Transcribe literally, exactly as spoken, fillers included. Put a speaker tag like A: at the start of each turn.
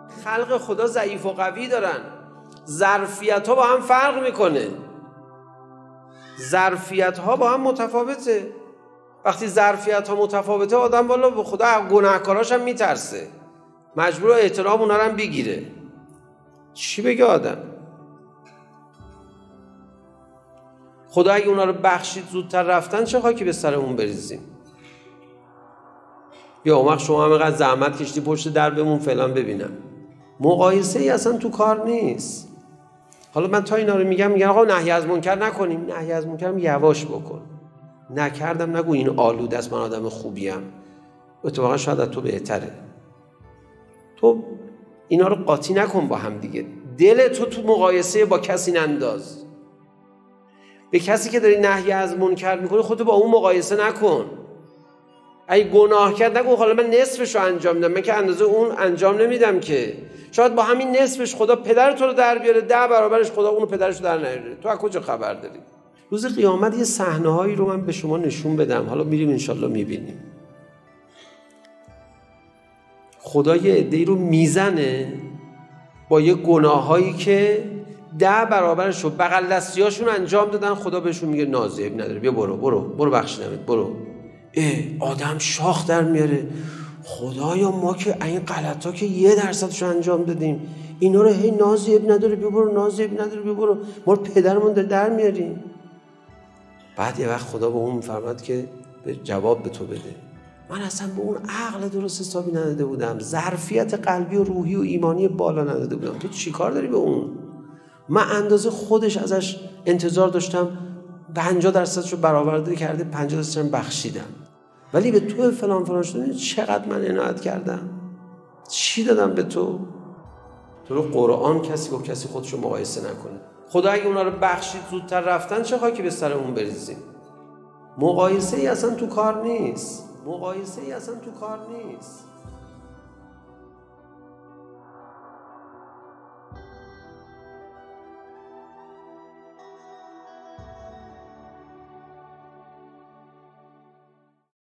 A: خلق خدا ضعیف و قوی دارن، ظرفیت ها با هم فرق میکنه، ظرفیت ها با هم متفاوته. وقتی ظرفیت ها متفاوته آدم والا به خدا گناهکاراش هم میترسه، مجبور احترام اونا رو هم بگیره. چی بگه آدم؟ خدا اگه اونا رو بخشید زودتر رفتن چه خاکی به سرمون بریزیم؟ یا اون وقت شما هم اینقدر زحمت کشتی پشت در بمون فلان ببینم. مقایسه ای اصلا تو کار نیست. حالا من تا اینا رو میگم میگن آقا نهی از منکر نکنیم. نهی از منکر یواش بکن. نکردم نگو این آلوده است من آدم خوبیم. اتفاقا شاید از تو بهتره. تو اینا رو قاطی نکن با هم دیگه. دل تو تو مقایسه با کسی ننداز. به کسی که داری نهی از منکر میکنی خودتو با اون مقایسه نکن. اگه گناه کرد نگو حالا من نصفش رو انجام میدم، من که اندازه اون انجام نمیدم که. شاید با همین نصفش خدا پدر تو رو در بیاره، ده برابرش خدا اونو پدرش رو در نیاره. تو از کجا خبر داری؟ روز قیامت یه صحنه‌هایی رو من به شما نشون بدم، حالا میریم انشالله میبینیم. خدا یه عده‌ای رو میزنه با یه گناهایی که ده برابرش رو بغل دستیاشون انجام دادن، خدا بهشون میگه نازیب نداره، بیا برو برو برو بخشیدمت برو. اه آدم شاخ در میاره، خدایا ما که این غلطا که یه درصدشو انجام دادیم، اینا رو هی نازیب نداره بیا برو، نازیب نداره بیا برو، ما پدرمون در, در میاریم. بعد یه وقت خدا به اون میفرماد که به جواب به تو بده، من اصلا به اون عقل درست حسابی نداده بودم، ظرفیت قلبی و روحی و ایمانی بالا نداده بودم، تو چی کار داری به اون؟ من اندازه خودش ازش انتظار داشتم پنجاه درصدشو برآورده کرده، پنجاه درصدشو بخشیدم، ولی به تو فلان فلان شده. چقدر من عنایت کردم، چی دادم به تو؟ تو رو قرآن کسی با کسی خودشو مقایسه نکنه. خدا اگه اونا رو بخشید زودتر رفتن چه خاکی به سرمون بریزیم؟ مقایسه ای اصلا تو کار نیست. مقایسه ای اصلا تو کار نیست.